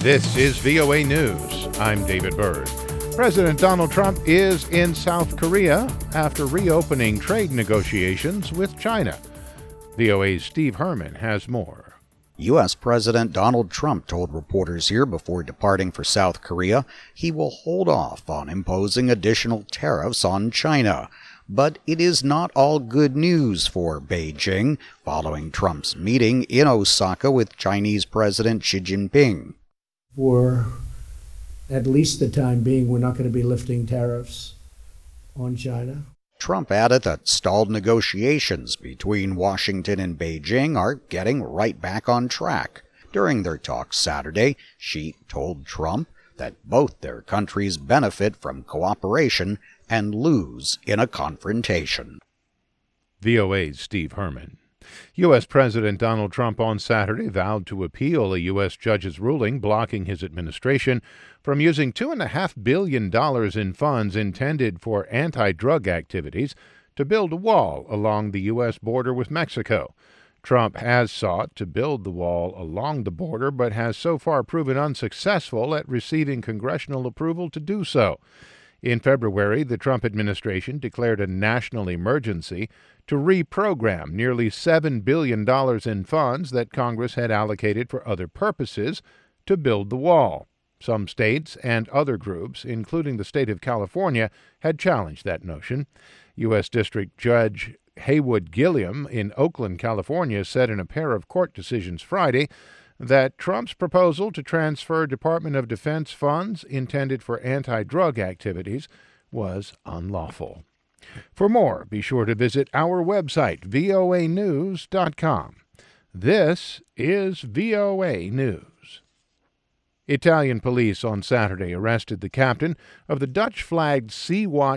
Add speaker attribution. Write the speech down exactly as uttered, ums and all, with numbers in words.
Speaker 1: This is V O A News. I'm David Byrd. President Donald Trump is in South Korea after reopening trade negotiations with China. V O A's Steve Herman has more.
Speaker 2: U S. President Donald Trump told reporters here before departing for South Korea he will hold off on imposing additional tariffs on China. But it is not all good news for Beijing following Trump's meeting in Osaka with Chinese President Xi Jinping.
Speaker 3: For at least the time being, we're not going to be lifting tariffs on China.
Speaker 2: Trump added that stalled negotiations between Washington and Beijing are getting right back on track. During their talks Saturday, Xi told Trump that both their countries benefit from cooperation and lose in a confrontation.
Speaker 1: V O A's Steve Herman. U S. President Donald Trump on Saturday vowed to appeal a U S judge's ruling blocking his administration from using two point five billion dollars in funds intended for anti-drug activities to build a wall along the U S border with Mexico. Trump has sought to build the wall along the border, but has so far proven unsuccessful at receiving congressional approval to do so. In February, the Trump administration declared a national emergency to reprogram nearly seven billion dollars in funds that Congress had allocated for other purposes to build the wall. Some states and other groups, including the state of California, had challenged that notion. U S. District Judge Haywood Gilliam in Oakland, California, said in a pair of court decisions Friday that Trump's proposal to transfer Department of Defense funds intended for anti-drug activities was unlawful. For more, be sure to visit our website, V O A news dot com. This is V O A News. Italian police on Saturday arrested the captain of the Dutch-flagged Sea-Watch